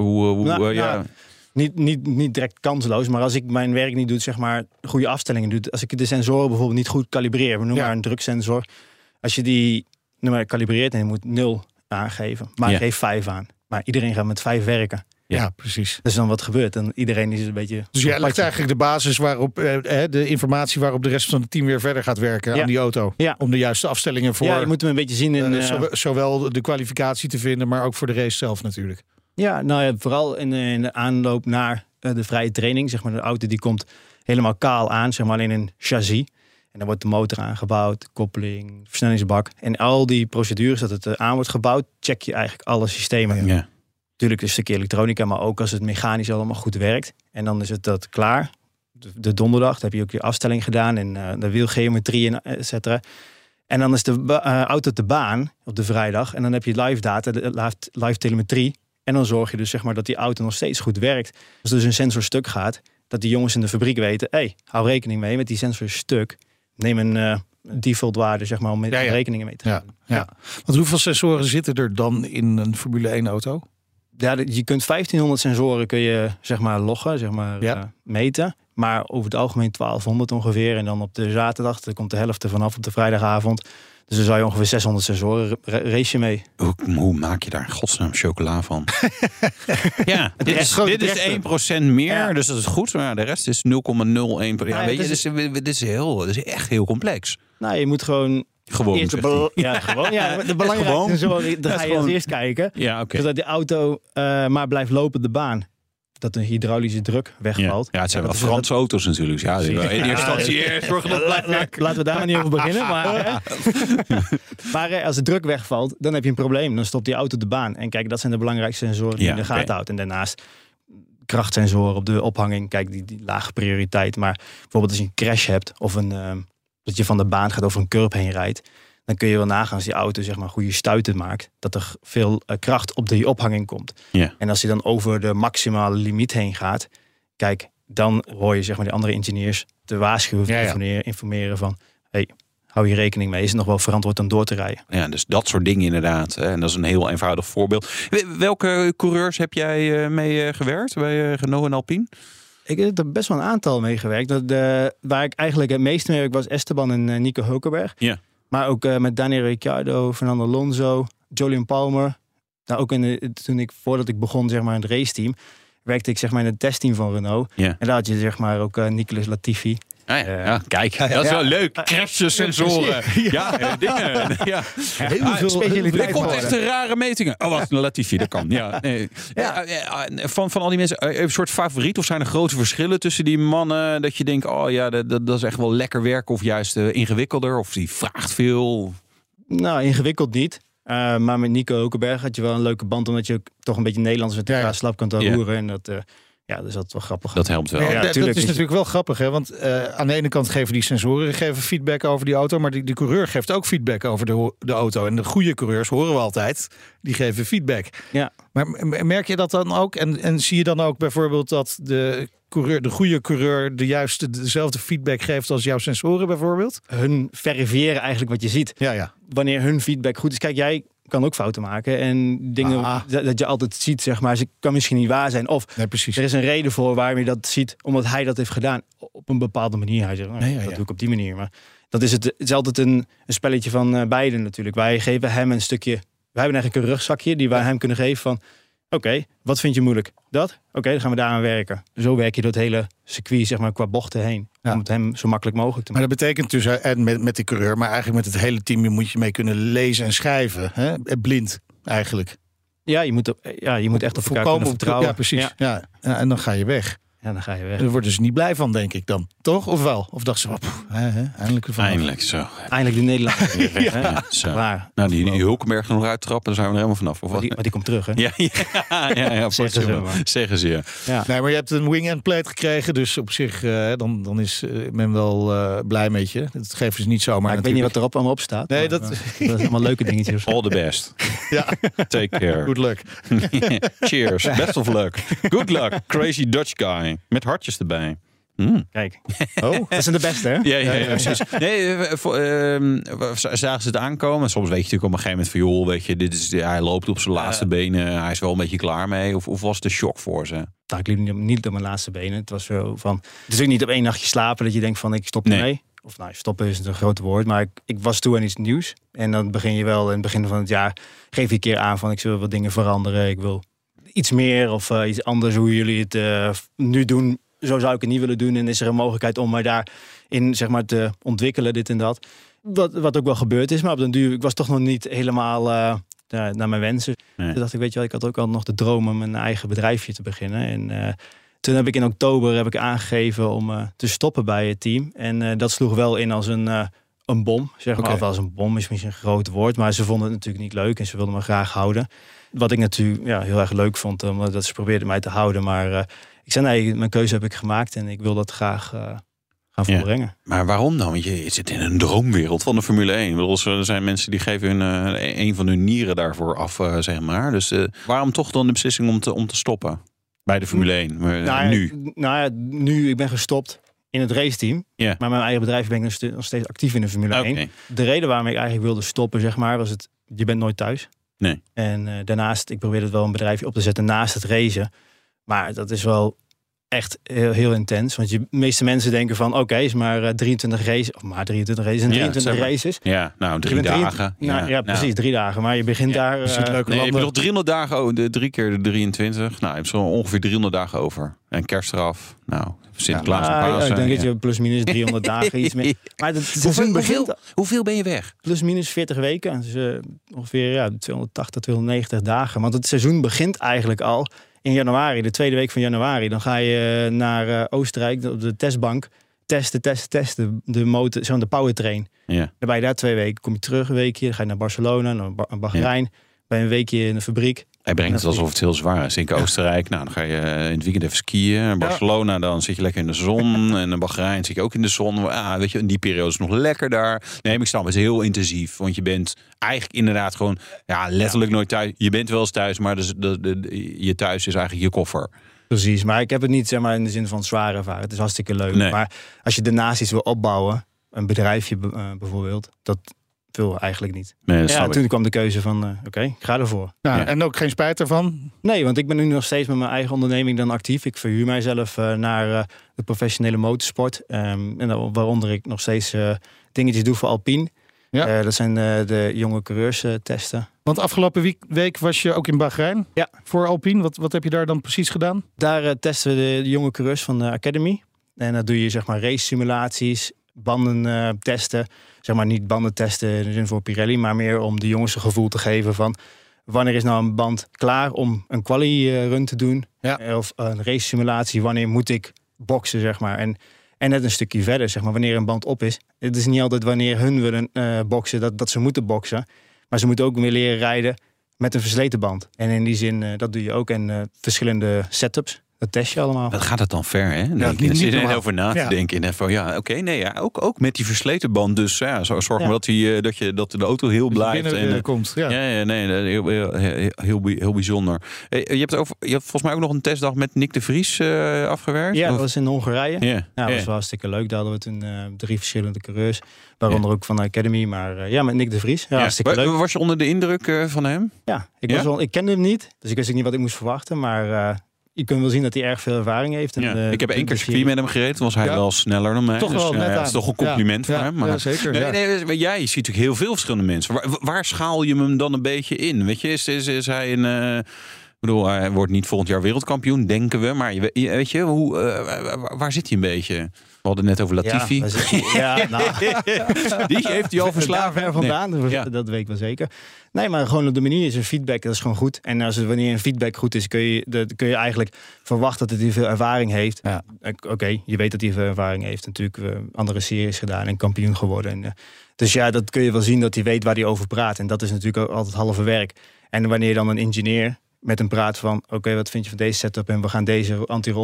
S8: Niet direct kansloos, maar als ik mijn werk niet doe, zeg maar goede afstellingen doe. Als ik de sensoren bijvoorbeeld niet goed kalibreer, we noemen maar een druksensor. Als je die kalibreert en je moet 0 aangeven, maar geef 5 aan. Maar iedereen gaat met 5 werken.
S4: Ja, precies.
S8: Dus dan wat gebeurt? En iedereen is een beetje...
S4: Dus jij legt eigenlijk de basis waarop de informatie waarop de rest van het team weer verder gaat werken aan die auto. Ja. Om de juiste afstellingen voor...
S8: Ja, je moet hem een beetje zien in...
S4: zowel de kwalificatie te vinden, maar ook voor de race zelf natuurlijk.
S8: Ja, nou ja, vooral in de aanloop naar de vrije training. Zeg maar, de auto die komt helemaal kaal aan, zeg maar alleen een chassis. En dan wordt de motor aangebouwd, de koppeling, de versnellingsbak. En al die procedures dat het aan wordt gebouwd, check je eigenlijk alle systemen.
S5: Ja.
S8: Natuurlijk een stukje elektronica, maar ook als het mechanisch allemaal goed werkt. En dan is het dat klaar. De donderdag heb je ook je afstelling gedaan en de wielgeometrie en et cetera. En dan is de auto op de baan op de vrijdag. En dan heb je live data, live telemetrie. En dan zorg je dus zeg maar dat die auto nog steeds goed werkt. Als dus een sensor stuk gaat, dat die jongens in de fabriek weten, hou rekening mee met die sensor stuk. Neem een default waarde zeg maar om met rekeningen mee te gaan.
S4: Ja. Want hoeveel sensoren zitten er dan in een Formule 1 auto?
S8: Ja, je kunt 1500 sensoren kun je zeg maar loggen, zeg maar meten. Maar over het algemeen 1200 ongeveer. En dan op de zaterdag, daar komt de helft er vanaf op de vrijdagavond. Dus dan zou je ongeveer 600 sensoren race je mee.
S5: Hoe maak je daar in godsnaam chocola van? Ja, dit is 1% meer, dus dat is goed. Maar de rest is 0,01%. Ja, weet je, dit is echt heel complex.
S8: Nou, je moet gewoon
S5: gewoon
S8: de belangrijkste sensoren, daar ga je als eerst kijken.
S5: Ja, okay.
S8: Zodat die auto maar blijft lopen op de baan. Dat een hydraulische druk wegvalt.
S5: Ja, het zijn wel Franse auto's natuurlijk. Ja, in eerste instantie zorgen dat
S8: laten we daar maar niet over beginnen. Maar als de druk wegvalt, dan heb je een probleem. Dan stopt die auto de baan. En kijk, dat zijn de belangrijkste sensoren die je in de gaten houdt. En daarnaast krachtsensoren op de ophanging. Kijk, die lage prioriteit. Maar bijvoorbeeld als je een crash hebt of dat je van de baan gaat over een curb heen rijdt. Dan kun je wel nagaan als die auto zeg maar goede stuiten maakt. Dat er veel kracht op die ophanging komt.
S5: Ja.
S8: En als je dan over de maximale limiet heen gaat. Kijk, dan hoor je zeg maar die andere engineers te waarschuwen. Informeren van, hey, hou je rekening mee. Is het nog wel verantwoord om door te rijden?
S5: Ja, dus dat soort dingen inderdaad. En dat is een heel eenvoudig voorbeeld. Welke coureurs heb jij mee gewerkt bij Renault en Alpine?
S8: Ik heb er best wel een aantal mee gewerkt. Waar ik eigenlijk het meeste mee werk was Esteban en Nico Hülkenberg.
S5: Ja.
S8: Maar ook met Daniel Ricciardo, Fernando Alonso, Jolyon Palmer. Nou, ook voordat ik begon zeg maar, in het raceteam, werkte ik zeg maar, in het testteam van Renault.
S5: Ja.
S8: En daar had je zeg maar, ook Nicolas Latifi.
S5: Kijk, dat is wel leuk. Crashensensoren. Ja, dingen. Ja.
S8: Heel veel specialiteit.
S5: Er komt echt een rare metingen. Oh, wat een Latifi, dat kan. Ja, nee. Van al die mensen, een soort favoriet? Of zijn er grote verschillen tussen die mannen? Dat je denkt, oh ja, dat is echt wel lekker werken. Of juist ingewikkelder? Of die vraagt veel?
S8: Nou, ingewikkeld niet. Maar met Nico Hülkenberg had je wel een leuke band. Omdat je ook toch een beetje Nederlands met elkaar slap kan roeren. En dat... dus dat is wel grappig.
S5: Dat helpt wel.
S4: Ja, dat is natuurlijk wel grappig, hè? Want aan de ene kant geven die sensoren feedback over die auto, maar die coureur geeft ook feedback over de auto. En de goede coureurs horen we altijd, die geven feedback.
S8: Ja.
S4: Maar merk je dat dan ook? En zie je dan ook bijvoorbeeld dat de goede coureur dezelfde feedback geeft als jouw sensoren bijvoorbeeld?
S8: Hun verifiëren eigenlijk wat je ziet.
S4: Ja.
S8: Wanneer hun feedback goed is. Kijk, jij kan ook fouten maken. En dingen dat je altijd ziet, zeg maar. Ze kan misschien niet waar zijn. Of er is een reden voor waarom je dat ziet. Omdat hij dat heeft gedaan. Op een bepaalde manier. Hij zegt, dat doe ik op die manier. Maar dat is het is altijd een spelletje van beiden natuurlijk. Wij geven hem een stukje. Wij hebben eigenlijk een rugzakje die wij hem kunnen geven van... Oké, wat vind je moeilijk? Dat? Oké, dan gaan we daaraan werken. Zo werk je door het hele circuit, zeg maar, qua bochten heen. Om het hem zo makkelijk mogelijk te maken.
S4: Maar dat betekent dus, en met die coureur, maar eigenlijk met het hele team, moet je mee kunnen lezen en schrijven. Hè? Blind, eigenlijk.
S8: Ja, je moet echt op elkaar kunnen vertrouwen.
S4: Ja, precies. Ja, en dan ga je weg.
S8: Ja, dan ga je weg.
S4: Daar worden ze niet blij van, denk ik dan. Toch? Of wel? Of dacht ze, eindelijk ervan.
S5: Eindelijk zo.
S8: Eindelijk de Nederlander.
S5: Zo. Waar? Nou, die Hülkenberg nog uittrappen, dan zijn we er helemaal vanaf.
S8: Maar die komt terug, hè?
S5: Ja, zeggen ze,
S8: ja.
S4: Nee, maar je hebt een wing-and plate gekregen, dus op zich, dan is men wel blij met je. Dat geven ze niet zomaar.
S8: Maar ik weet niet wat erop allemaal op staat.
S4: Nee,
S8: dat is allemaal leuke dingetjes.
S5: All the best.
S4: Ja.
S5: Take care.
S4: Good luck.
S5: Cheers. Best of luck. Good luck. Crazy Dutch guy. Met hartjes erbij.
S8: Kijk. Dat zijn de beste, hè?
S5: Ja, precies. Nee, zagen ze het aankomen. Soms weet je natuurlijk op een gegeven moment van... joh, hij loopt op zijn laatste benen. Hij is wel een beetje klaar mee. Of was het een shock voor ze?
S8: Nou, ik liep niet op mijn laatste benen. Het was zo van... Het is ook niet op één nachtje slapen dat je denkt van ik stop ermee. Of nou, stoppen is een groot woord. Maar ik was toe aan iets nieuws. En dan begin je wel in het begin van het jaar... geef je een keer aan van ik wil wat dingen veranderen. Ik wil iets meer of iets anders hoe jullie het nu doen... Zo zou ik het niet willen doen. En is er een mogelijkheid om mij daarin zeg maar, te ontwikkelen, dit en dat. Wat ook wel gebeurd is. Maar op den duur, ik was toch nog niet helemaal naar mijn wensen. Nee. Toen dacht ik, weet je wel, ik had ook al nog de droom om een eigen bedrijfje te beginnen. En toen heb ik in oktober aangegeven om te stoppen bij het team. En dat sloeg wel in als een bom. Zeg maar. Of als een bom is misschien een groot woord. Maar ze vonden het natuurlijk niet leuk. En ze wilden me graag houden. Wat ik natuurlijk heel erg leuk vond. Omdat ze probeerden mij te houden. Maar... ik zei nee, mijn keuze heb ik gemaakt en ik wil dat graag gaan volbrengen. Ja,
S5: maar waarom dan? Want je zit in een droomwereld van de Formule 1. Er zijn mensen die geven een van hun nieren daarvoor af, zeg maar. Dus waarom toch dan de beslissing om te stoppen bij de Formule 1?
S8: Nu, ik ben gestopt in het raceteam. Yeah. Maar mijn eigen bedrijf ben ik nog steeds actief in de Formule 1. De reden waarom ik eigenlijk wilde stoppen, zeg maar, was je bent nooit thuis.
S5: Nee.
S8: En daarnaast, ik probeerde wel een bedrijfje op te zetten naast het racen. Maar dat is wel echt heel intens. Want de meeste mensen denken van oké, is maar 23 races. Of maar 23 races en 23 races.
S5: Ja, nou 3 dagen.
S8: Precies, 3 dagen. Maar je begint daar...
S5: je hebt nog 300 dagen, 3 keer de 23. Nou, je hebt zo ongeveer 300 dagen over. En kerst eraf. Nou, Sinterklaas en Pasen.
S8: Ik denk dat je plus minus 300 dagen iets meer... Maar het seizoen begint...
S5: Hoeveel ben je weg?
S8: Plus minus 40 weken. Dus ongeveer 280, 290 dagen. Want het seizoen begint eigenlijk al in januari. De tweede week van januari. Dan ga je naar Oostenrijk op de testbank. Testen. De motor, zo'n de powertrain.
S5: Ja.
S8: Dan ben je daar 2 weken. Kom je terug een weekje. Dan ga je naar Barcelona, naar Bahrein. Ben je een weekje in de fabriek.
S5: Hij brengt het alsof het heel zwaar is. In Oostenrijk, nou, dan ga je in het weekend even skiën. In Barcelona, dan zit je lekker in de zon. En in Bahrein zit je ook in de zon. Weet je, in die periode is het nog lekker daar. Nee, ik snap, het is heel intensief. Want je bent eigenlijk inderdaad gewoon letterlijk nooit thuis. Je bent wel eens thuis, maar je thuis is eigenlijk je koffer.
S8: Precies, maar ik heb het niet zeg maar in de zin van zwaar ervaren. Het is hartstikke leuk.
S5: Nee.
S8: Maar als je daarnaast iets wil opbouwen, een bedrijfje bijvoorbeeld, dat wil eigenlijk niet.
S5: Nee,
S8: toen kwam de keuze van oké, ik ga ervoor.
S4: En ook geen spijt ervan?
S8: Nee, want ik ben nu nog steeds met mijn eigen onderneming dan actief. Ik verhuur mijzelf naar de professionele motorsport. En waaronder ik nog steeds dingetjes doe voor Alpine. Ja. Dat zijn de jonge coureurs testen.
S4: Want afgelopen week was je ook in Bahrein voor Alpine. Wat heb je daar dan precies gedaan?
S8: Daar testen we de jonge coureurs van de Academy. En dan doe je zeg maar race simulaties, banden testen. Zeg maar niet banden testen in de zin voor Pirelli, maar meer om de jongens een gevoel te geven van wanneer is nou een band klaar om een quali-run te doen. Ja. Of een race simulatie, wanneer moet ik boksen, zeg maar. En net een stukje verder, zeg maar, wanneer een band op is. Het is niet altijd wanneer hun willen boksen, dat ze moeten boksen. Maar ze moeten ook weer leren rijden met een versleten band. En in die zin, dat doe je ook. En verschillende setups. Dat test je allemaal.
S5: Wat gaat het dan ver, hè?
S4: Ja,
S5: ik zit er over na te denken. En van, ook met die versleten band. Dus zorg maar dat de auto heel blijft.
S4: Komt.
S5: Heel bijzonder. Je hebt volgens mij ook nog een testdag met Nick de Vries afgewerkt?
S8: Ja, dat was in Hongarije. Dat was wel hartstikke leuk. Daar hadden we toen 3 verschillende coureurs. Waaronder ook van de Academy. Maar met Nick de Vries. Ja, hartstikke leuk.
S5: Was je onder de indruk van hem?
S8: Ja, ik kende hem niet. Dus ik wist ook niet wat ik moest verwachten. Maar je kunt wel zien dat hij erg veel ervaring heeft. En,
S5: ik heb 1 keer circuit met hem gereden. Toen was hij wel sneller dan mij.
S4: Toch wel, net
S5: dat is toch een compliment voor hem. Maar,
S4: ja, zeker.
S5: Jij ziet natuurlijk heel veel verschillende mensen. Waar schaal je hem dan een beetje in? Weet je, is hij een... Ik bedoel, hij wordt niet volgend jaar wereldkampioen, denken we. Maar weet je, waar zit hij een beetje? We hadden het net over Latifi. Die heeft hij al verslagen.
S8: Ver vandaan, dat weet ik wel zeker. Nee, maar gewoon op de manier is een feedback, dat is gewoon goed. En wanneer een feedback goed is, kun je eigenlijk verwachten dat hij veel ervaring heeft. Ja. Oké, je weet dat hij veel ervaring heeft. Natuurlijk andere series gedaan en kampioen geworden. Dus dat kun je wel zien dat hij weet waar hij over praat. En dat is natuurlijk ook altijd halve werk. En wanneer dan een engineer met hem praat van oké, wat vind je van deze setup en we gaan deze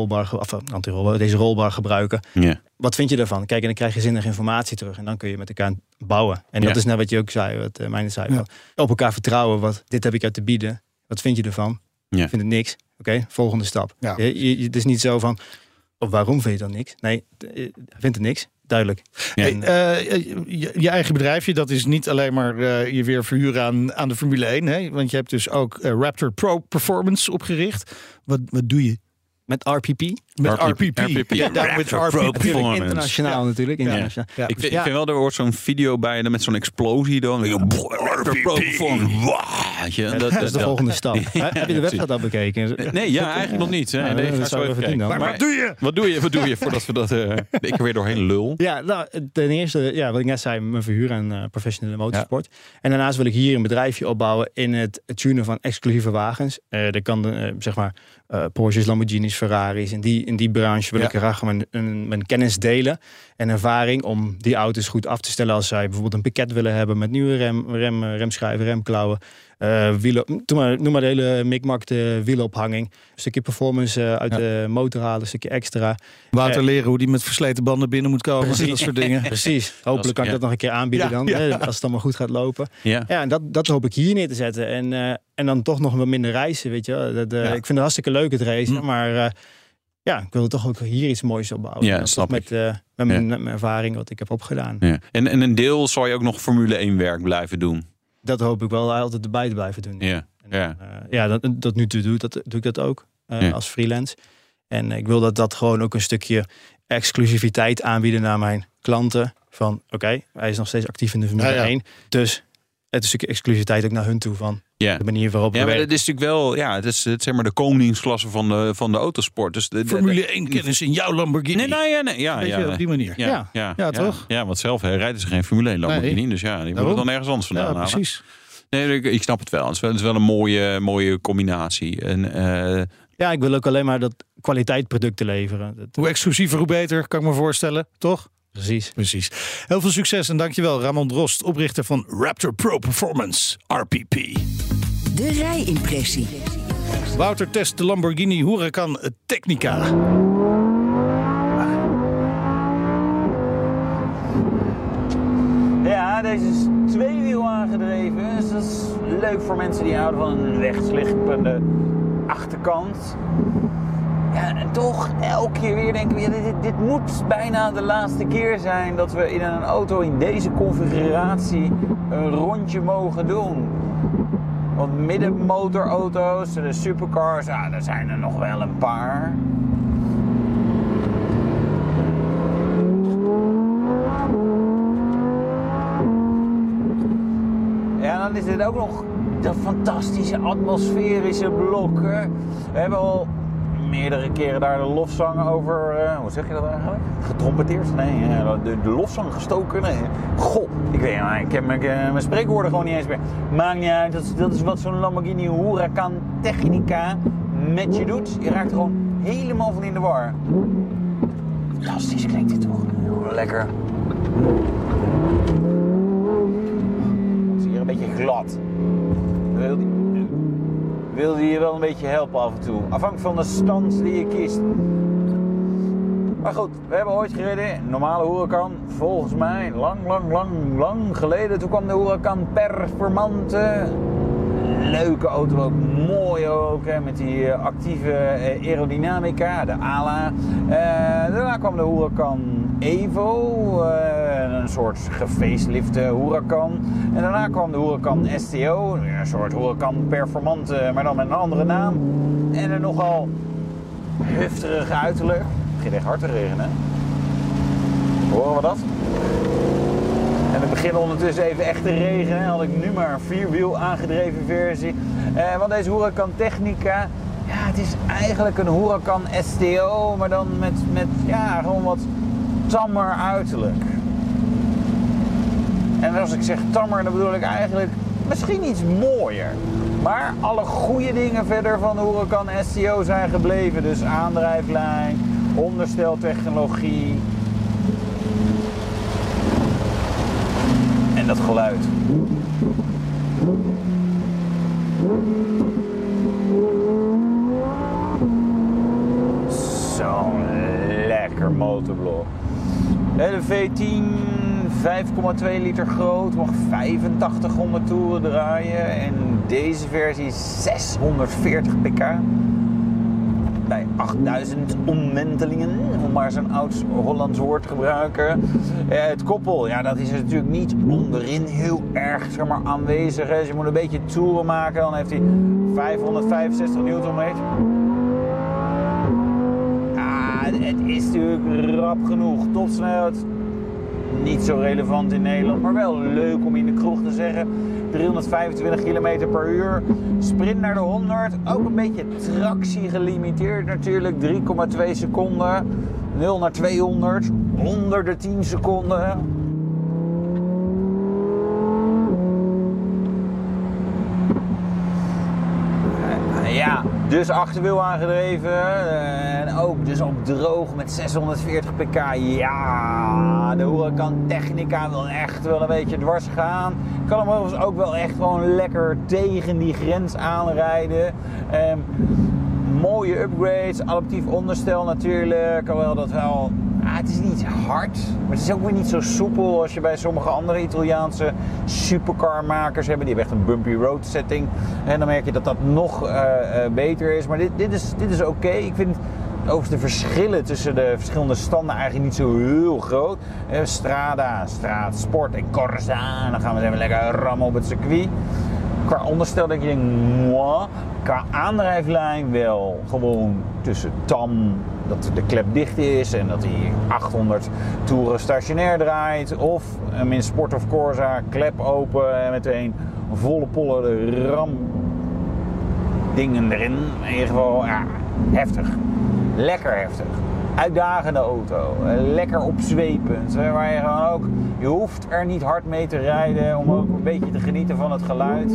S8: deze rolbar gebruiken. Yeah. Wat vind je daarvan? Kijk, en dan krijg je zinnig informatie terug en dan kun je met elkaar bouwen. En dat is net wat je ook zei, wat Meijnerd zei. Ja. Op elkaar vertrouwen, dit heb ik uit te bieden. Wat vind je ervan? Yeah. Ik vind het niks. Oké, volgende stap. Ja. Het is niet zo van, waarom vind je dan niks? Nee, hij vindt het niks. Duidelijk.
S4: Ja. Je eigen bedrijfje, dat is niet alleen maar je weer verhuren aan de Formule 1. Hè? Want je hebt dus ook Raptor Pro Performance opgericht. Wat doe je?
S8: Met RPP?
S4: Met RPP.
S8: Internationaal natuurlijk. Internationaal.
S5: Ja. Ik vind wel, er wordt zo'n video bij met zo'n explosie dan. RPP.
S8: Dat is de volgende stap. Heb je de website al bekeken?
S5: Nee, eigenlijk nog niet.
S4: Maar wat doe je?
S5: Wat doe je voordat we dat ik er weer doorheen lul?
S8: Ja, nou, ten eerste, wat ik net zei, mijn verhuur aan professionele motorsport. Ja. En daarnaast wil ik hier een bedrijfje opbouwen in het tunen van exclusieve wagens. Er kan zeg maar Porsches, Lamborghinis, Ferraris. In die branche wil ik graag mijn kennis delen en ervaring om die auto's goed af te stellen als zij bijvoorbeeld een pakket willen hebben met nieuwe remschijven, remklauwen. Wielen, noem maar de hele mikmak, de wielophanging. Een stukje performance uit de motor halen, een stukje extra.
S4: Wouter leren hoe die met versleten banden binnen moet komen. Dat soort dingen.
S8: Precies. Hopelijk kan ik dat nog een keer aanbieden als het allemaal goed gaat lopen. Ja, en dat hoop ik hier neer te zetten. En dan toch nog wat minder reizen, weet je. Ik vind het hartstikke leuk het racen, maar ik wil toch ook hier iets moois opbouwen.
S5: Ja, snap ik.
S8: Met mijn ervaring wat ik heb opgedaan.
S5: Ja. En een deel zal je ook nog Formule 1 werk blijven doen.
S8: Dat hoop ik wel altijd erbij te blijven doen.
S5: Ja.
S8: Dat nu toe doe ik dat ook als freelance. En ik wil dat gewoon ook een stukje exclusiviteit aanbieden naar mijn klanten. Van oké, hij is nog steeds actief in de Formule 1. Dus het is een stukje exclusiviteit ook naar hun toe van de manier waarop we
S5: werken.
S8: werken.
S5: Dat is natuurlijk wel, het is zeg maar de koningsklasse van de autosport. Dus
S4: Formule 1 kennis in jouw Lamborghini.
S5: Nee,
S4: op die manier. Ja, toch?
S5: Ja, want zelf rijden ze geen Formule 1 Lamborghini. Dus die moeten het dan ergens anders vandaan halen.
S4: Precies.
S5: Nee, ik snap het wel. Het is wel een mooie combinatie. En,
S8: ik wil ook alleen maar dat kwaliteitproducten leveren.
S4: Hoe exclusiever, hoe beter, kan ik me voorstellen. Toch?
S8: Precies.
S4: Heel veel succes en dankjewel Ramon Drost, oprichter van Raptor Pro Performance, RPP.
S3: De rijimpressie.
S4: Wouter test de Lamborghini Huracan Technica.
S9: Ja, deze is tweewiel aangedreven. Dus dat is leuk voor mensen die houden van een rechtsliggende achterkant. Ja, en toch elke keer weer denken we, dit moet bijna de laatste keer zijn dat we in een auto in deze configuratie een rondje mogen doen. Want middenmotorauto's, de supercars, daar zijn er nog wel een paar. Ja, dan is dit ook nog de fantastische atmosferische blokken. We hebben al meerdere keren daar de lofzang over, hoe zeg je dat eigenlijk? Getrompeteerd? Nee, de lofzang gestoken. Nee. Goh, ik weet niet, ik heb mijn spreekwoorden gewoon niet eens meer. Maakt niet uit, dat is wat zo'n Lamborghini Huracan Technica met je doet. Je raakt er gewoon helemaal van in de war. Fantastisch klinkt dit toch? Heel lekker. Het is hier een beetje glad. Wilde je wel een beetje helpen af en toe. Afhankelijk van de stand die je kiest. Maar goed, we hebben ooit gereden. Een normale Huracan. Volgens mij lang geleden. Toen kwam de Huracan Performante. Leuke auto ook. Mooi ook. Hè, met die actieve aerodynamica. De ALA. Daarna kwam de Huracan Evo. Een soort gefacelifte Huracan. En daarna kwam de Huracan STO. Een soort Huracan Performante, maar dan met een andere naam. En een nogal hufterig uiterlijk. Het begint echt hard te regenen. Horen we dat? En het begint ondertussen even echt te regenen. Had ik nu maar een vierwiel aangedreven versie. Want deze Huracan Technica, het is eigenlijk een Huracan STO, maar dan met gewoon wat tammer uiterlijk. En als ik zeg tammer, dan bedoel ik eigenlijk misschien iets mooier. Maar alle goede dingen verder van de Huracan STO zijn gebleven. Dus aandrijflijn, ondersteltechnologie. En dat geluid. Zo'n lekker motorblok. De V10, 5,2 liter groot, mag 8500 toeren draaien. En deze versie 640 pk. Bij 8000 omwentelingen, om maar zo'n oud Hollands woord te gebruiken. Het koppel, dat is natuurlijk niet onderin heel erg aanwezig. Dus je moet een beetje toeren maken, dan heeft hij 565 newtonmeter. Het is natuurlijk rap genoeg. Topsnelheid, niet zo relevant in Nederland, maar wel leuk om in de kroeg te zeggen. 325 km per uur. Sprint naar de 100. Ook een beetje tractie gelimiteerd natuurlijk. 3,2 seconden. 0 naar 200. Onder de 10 seconden. Dus achterwiel aangedreven. En ook dus op droog met 640 pk. Ja, de Huracan Technica wil echt wel een beetje dwars gaan. Kan hem overigens ook wel echt gewoon lekker tegen die grens aanrijden. Mooie upgrades, adaptief onderstel natuurlijk. Alhoewel dat wel... het is niet hard, maar het is ook weer niet zo soepel als je bij sommige andere Italiaanse supercarmakers hebben. Die hebben echt een bumpy road setting. En dan merk je dat dat nog beter is. Maar dit is oké. Ik vind overigens de verschillen tussen de verschillende standen eigenlijk niet zo heel groot. Strada, straat, sport en Corsa. En dan gaan we even lekker rammen op het circuit. Qua onderstel denk je, moi. Qua aandrijflijn wel gewoon tussen tam, dat de klep dicht is en dat hij 800 toeren stationair draait. Of een Sport of Corsa, klep open en meteen volle pollen de ram dingen erin. In ieder geval, ja, heftig. Lekker heftig. Uitdagende auto. Lekker opzwepend. Waar je gewoon ook, je hoeft er niet hard mee te rijden om ook een beetje te genieten van het geluid.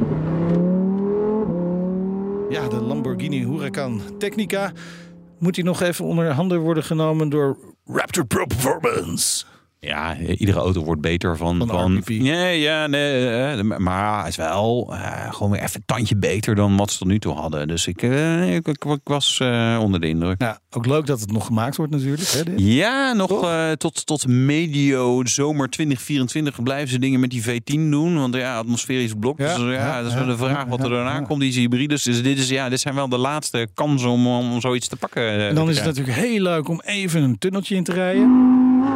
S4: Ja, de Lamborghini Huracan Technica. Moet die nog even onder handen worden genomen door Raptor Pro Performance?
S5: Ja, iedere auto wordt beter van
S4: RPP.
S5: Nee, maar hij is wel gewoon weer even een tandje beter dan wat ze tot nu toe hadden. Dus ik was onder de indruk.
S4: Ja, ook leuk dat het nog gemaakt wordt natuurlijk. Hè, dit?
S5: Ja, nog tot medio zomer 2024 blijven ze dingen met die V10 doen. Want ja, atmosferisch blok. Ja, dus dat is wel de vraag wat er daarna komt. Die hybrides. Dus dit zijn wel de laatste kansen om zoiets te pakken.
S4: En dan is het natuurlijk heel leuk om even een tunneltje in te rijden.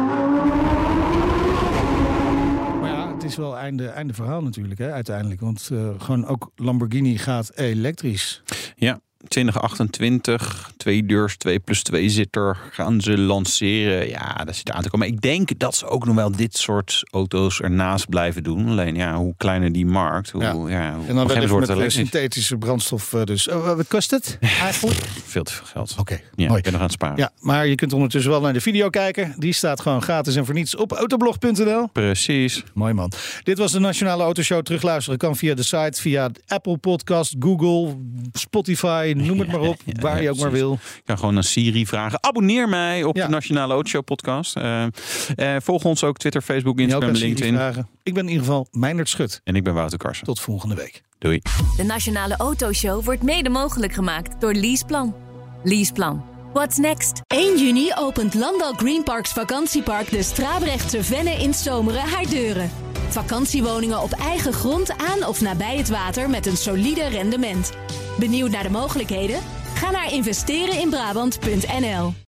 S4: Het is wel einde verhaal natuurlijk, hè, uiteindelijk. Want gewoon ook Lamborghini gaat elektrisch.
S5: Ja, 2028, 2 deurs, 2+2 zitter gaan ze lanceren. Ja, dat zit aan te komen. Ik denk dat ze ook nog wel dit soort auto's ernaast blijven doen. Alleen ja, hoe kleiner die markt, hoe
S4: en dan wel met synthetische brandstof. Dus wat kost het eigenlijk?
S5: Veel te veel geld.
S4: Oké,
S5: ja,
S4: mooi.
S5: Ik ben nog aan het sparen.
S4: Ja, maar je kunt ondertussen wel naar de video kijken. Die staat gewoon gratis en voor niets op autoblog.nl.
S5: Precies.
S4: Mooi man. Dit was de Nationale Autoshow. Terugluisteren kan via de site, via Apple Podcast, Google, Spotify, noem het maar op, waar je ook maar wil.
S5: Je kan gewoon aan Siri vragen. Abonneer mij op de Nationale Autoshow podcast. Volg ons ook Twitter, Facebook, Instagram, LinkedIn.
S4: Vragen. Ik ben in ieder geval Meijnerd Schut.
S5: En ik ben Wouter Karsen.
S4: Tot volgende week.
S5: Doei.
S2: De Nationale Autoshow wordt mede mogelijk gemaakt door Leaseplan. Leaseplan. What's next?
S1: 1 juni opent Landal Green Parks Vakantiepark de Strabrechtse Venne in Zomeren haar deuren. Vakantiewoningen op eigen grond aan of nabij het water met een solide rendement. Benieuwd naar de mogelijkheden? Ga naar investereninbrabant.nl.